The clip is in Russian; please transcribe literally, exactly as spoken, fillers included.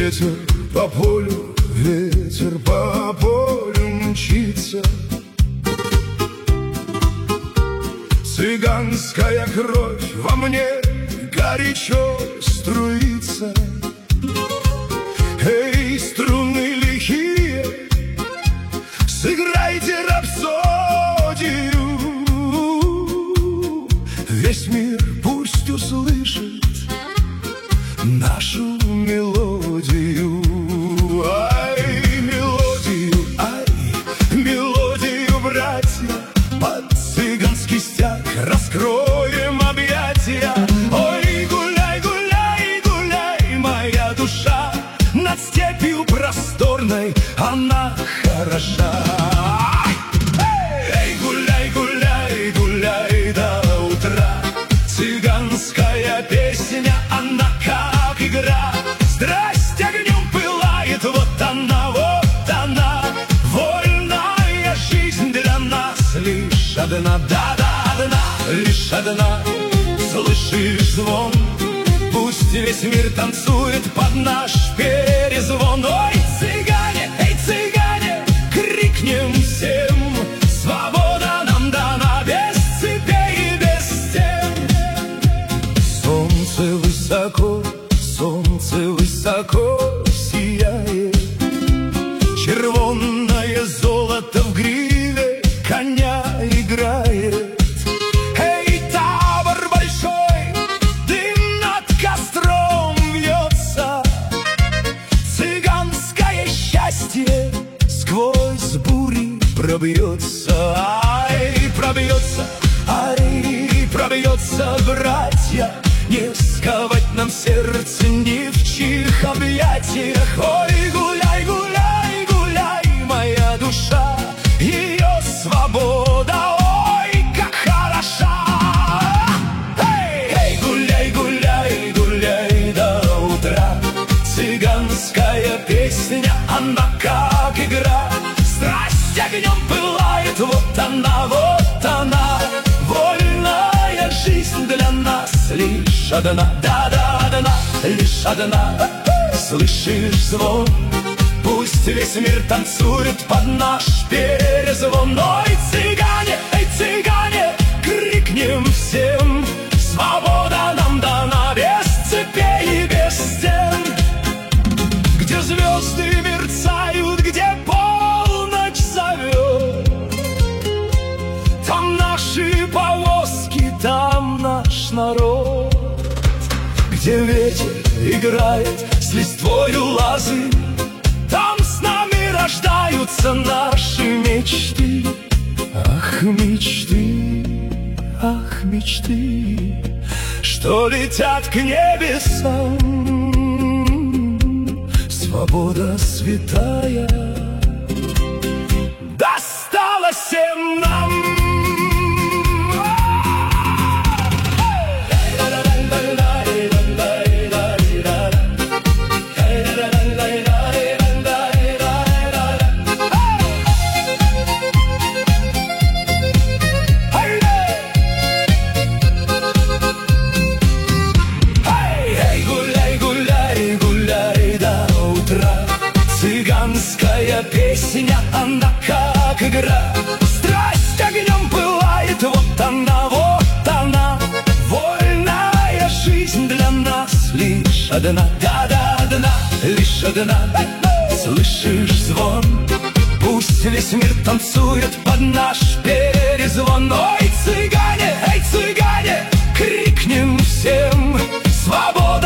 Ветер по полю, ветер по полю мчится. Цыганская кровь во мне горячо струится. Эй, струны лихие, сыграйте рапсодию. Весь мир пусть услышит нашу мелодию. Ай, мелодию, ай, мелодию, братья, под цыганский стяг раскроем объятия. Ой, гуляй, гуляй, гуляй, моя душа, над степью просторной она хороша. Эй, гуляй, гуляй, гуляй до утра. Цыганская песня, она как игра. Страсть огнем пылает, вот она, вот она. Вольная жизнь для нас лишь одна, да-да, одна, лишь одна. Слышишь звон? Пусть весь мир танцует под наш перезвон. Ой, цыгане, эй, цыгане, крикнем всем: свобода нам дана, без цепей и без стен. Солнце высоко, солнце высоко сияет. Червонное золото в гриве коня играет. Эй, табор большой, дым над костром вьется. Цыганское счастье сквозь бури пробьется. Ай, пробьется, ай, пробьется, братья. Не сковать нам сердце ни в чьих объятиях. Ой, гуляй, гуляй, гуляй, моя душа, ее свобода, ой, как хороша. Эй, эй, гуляй, гуляй, гуляй до утра. Цыганская песня, она как игра. Страсть огнем пылает, вот она, вот она. Вольная жизнь для нас лишь одна, да-да, одна, лишь одна. Слышишь звон? Пусть весь мир танцует под наш перезвон. Ой, цыгане, эй, цыгане, крикнем всем: свобода нам дана, без цепей и без стен. Где звезды мерцают, где полночь зовет, там наши повозки, там наш народ. Где ветер играет с листвою лозы, там с нами рождаются наши мечты. Ах, мечты, ах, мечты, что летят к небесам. Свобода святая досталась всем нам. Цыганская песня, она как игра. Страсть огнем пылает, вот она, вот она. Вольная жизнь для нас лишь одна, да-да, одна, лишь одна. Слышишь звон? Пусть весь мир танцует под наш перезвон. Ой, цыгане, эй, цыгане, крикнем всем: свобода